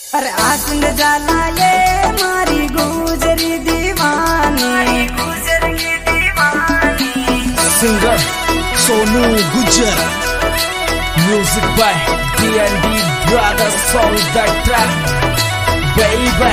अरे आसिंद जाला ये मारी गुजरी दीवानी, गुजरी दीवानी। Singer Sonu Gujjar, music by D&D Brothers, song that track baby।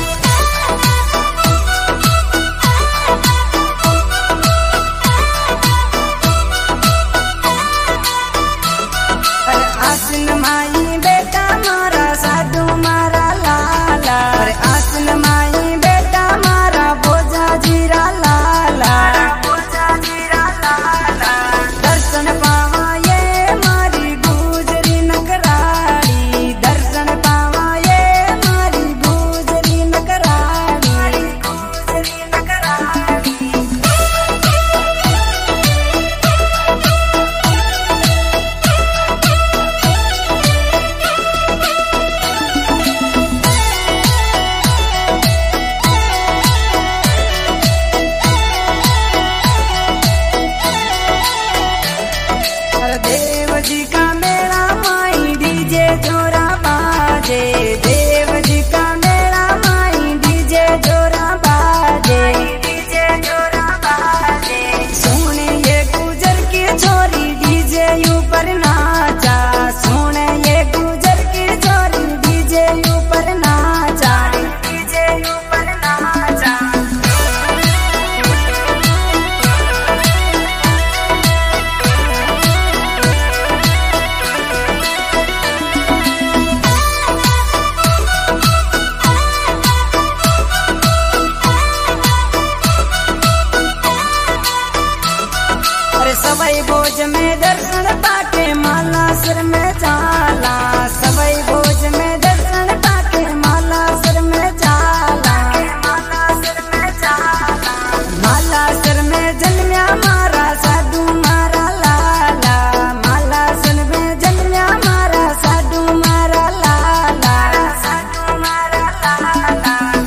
आसिन माई बेटा मारा साधु मारा लाला, अरे आसिन माई बेटा मारा बोझा जीरा लाला, बोझा जीरा लाला। दर्शन पावा ये मारी गुजरी नगराड़ी, दर्शन पावा ये मारी गुजरी नगराड़ी, गुजरी नगराड़ी। देव जी का मेरा माई डीजे जोरा बाजे, देव जी का मेरा माई डीजे जोरा बाजे, डीजे जोरा बाजे। सोने ये गुजर की छोरी डीजे ऊपर नाचा, सोने ये गुजर की छोरी डीजे ऊपर नाचा, डीजे ऊपर नाचा। सवई भोज में दर्शन पाके माला सिर में चाला, सवई भोज में दर्शन पाके माला सिर में चाला, माला सिर में चाला। माला सिर में जन्म्या मारा साधु मारा लाला, माला सिर में जन्म्या मारा साधु मारा लाला, साधु मारा लाला।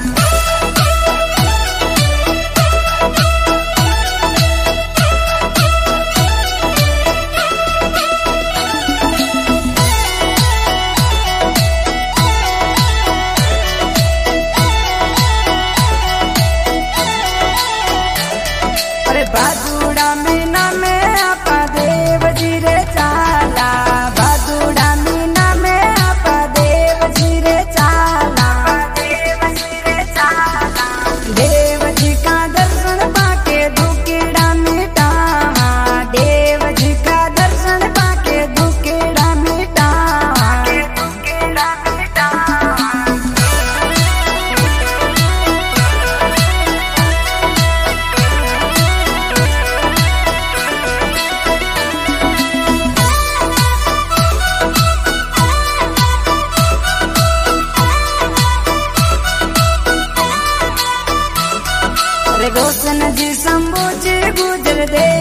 भादुड़ा मीना में आपा देव जी रे चाला, भादुड़ा मीना में आपा देव जी रे चाला, देव जी रे चाला। देव जी का दर्शन पाके दुखेड़ा मिटावा, देव जी का दर्शन पाके दुखेड़ा मिटावा, दुखेड़ा मिटावा। रोशन जी शंभू जी गुजर दे